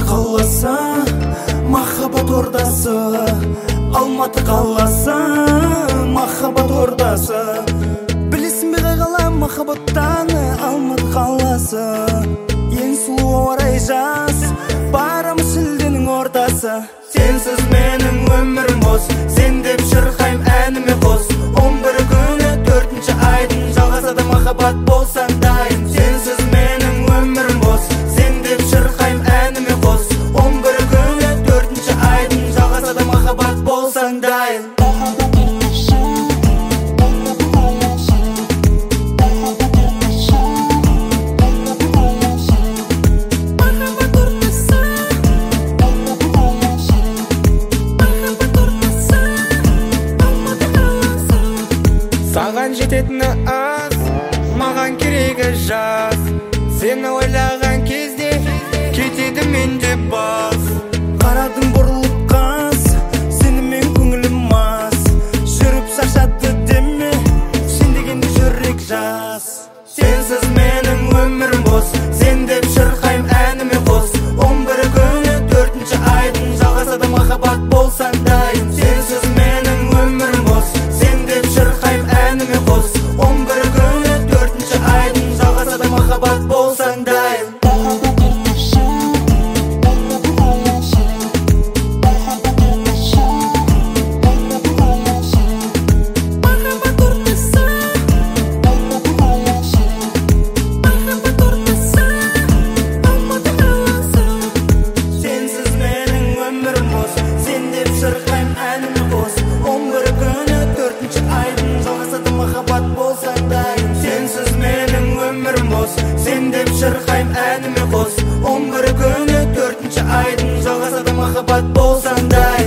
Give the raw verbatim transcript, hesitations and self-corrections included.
қаласы, махаббат ордасы. Алматы қаласы, махаббат ордасы. Білесің бе қала махаббаттан Алматы қаласы. Ең сұлу орай жаз, барамыз шілденің ортасы. Сенсіз менің өмірім бос, сен деп шырқайм әніме қос. Он бір күні төртінші айдың, жалғасады махаббат болсаң дайын. Сенсіз менің өмірім бос, сен деп шырқайм әніме қос. Он бір күні төртінші айдың, жалғасады махаббат болсаң дайын. Саған жететіні аз, маған керегі жаз. Сені ойлаған кезде кетеді менде бас. Қарадың бұрылып қаз, сенімен көңілім мас. Жүріп шаршатты деме, сен дегенде жүрек жас. Сенсіз менің өмірім бос, сен деп шырқайм әніме қос. Он бір күні төртінші айдың, жалғасады махаббат болсаң дайын. Сенсіз менің өмірім бос, сен деп шырқайм әніме қос. Он бір күні төртінші айдың, жалғасады махаббат болсаң дайын. Шырқайм әніме қос. Он бір күні төртінші айдың, жалғасады махаббат болсаң дайын. Сенсіз менің өмірім бос, сен деп шырқайм әніме қос. Он бір күні төртінші айдың, жалғасады махаббат болсаң дайын.